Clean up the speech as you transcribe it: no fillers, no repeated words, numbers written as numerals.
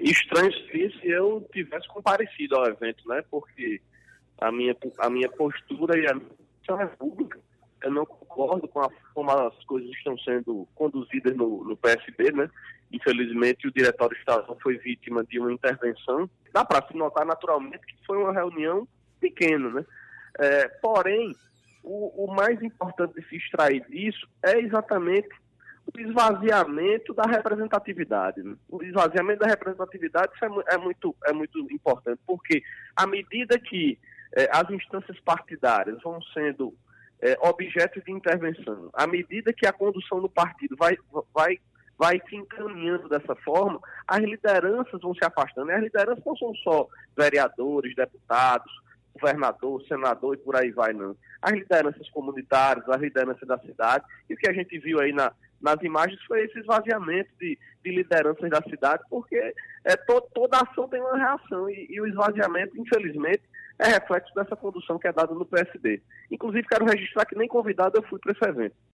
estranho seria se eu tivesse comparecido ao evento, né? Porque a minha postura e a minha posição é pública. Eu não concordo com a forma as coisas estão sendo conduzidas no PSB, né? Infelizmente, o diretório estadual foi vítima de uma intervenção. Dá para se notar naturalmente que foi uma reunião pequena, né? Porém, o mais importante de se extrair disso é exatamente o esvaziamento da representatividade, né? O esvaziamento da representatividade é muito importante, porque à medida que as instâncias partidárias vão sendo objeto de intervenção, à medida que a condução do partido vai se encaminhando dessa forma, as lideranças vão se afastando. E as lideranças não são só vereadores, deputados, governador, senador e por aí vai, não. As lideranças comunitárias, as lideranças da cidade, e o que a gente viu aí nas imagens foi esse esvaziamento de lideranças da cidade, porque toda ação tem uma reação, e o esvaziamento, infelizmente, é reflexo dessa condução que é dada no PSD. Inclusive, quero registrar que nem convidado eu fui para esse evento.